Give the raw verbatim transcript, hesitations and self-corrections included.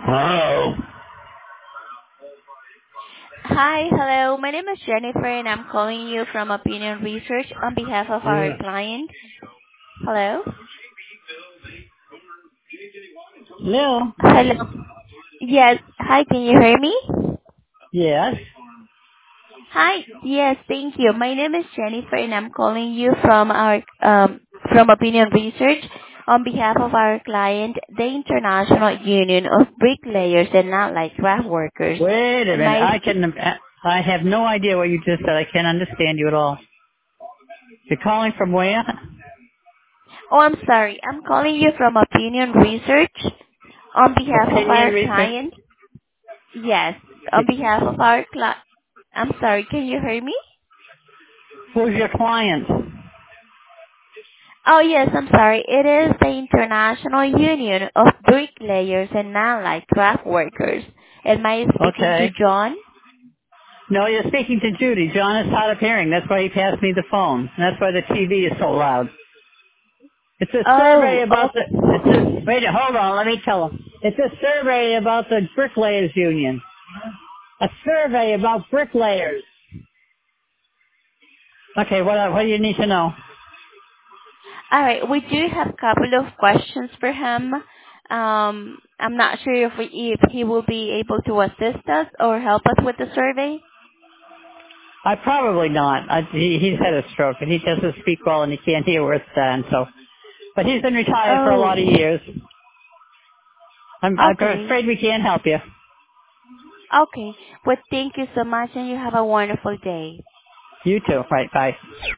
Oh. Hi, hello. My name is Jennifer, and I'm calling you from Opinion Research on behalf of our Yeah. client. Hello? Hello? Hello. Yes. Hi, can you hear me? Yes. Hi. Yes, thank you. My name is Jennifer, and I'm calling you from our um from Opinion Research on behalf of our client, the International Union of Bricklayers and Allied Craft Workers. Wait a Am minute. I I spe- can. I have no idea what you just said. I can't understand you at all. You're calling from where? Oh, I'm sorry. I'm calling you from Opinion Research on behalf of Opinion our research. client. Yes, on behalf of our client. I'm sorry, can you hear me? Who's your client? Oh, yes, I'm sorry. It is the International Union of Bricklayers and Allied Craft Workers. Am I speaking to Okay. John? No, you're speaking to Judy. John is hard of hearing. That's why he passed me the phone. And that's why the T V is so loud. It's a survey Oh, about the. It's a. okay. Wait. Hold on. Let me tell him. It's a survey about the Bricklayers Union. A survey about bricklayers. Okay. What? What do you need to know? All right, we do have a couple of questions for him. Um, I'm not sure if we, if he will be able to assist us or help us with the survey. I probably not. I, he, he's had a stroke and he doesn't speak well and he can't hear where it's done. So, but he's been retired for a Oh, lot of years. I'm, I'm okay. afraid we can't help you. Okay. Well, thank you so much, and you have a wonderful day. You too. Right. Bye.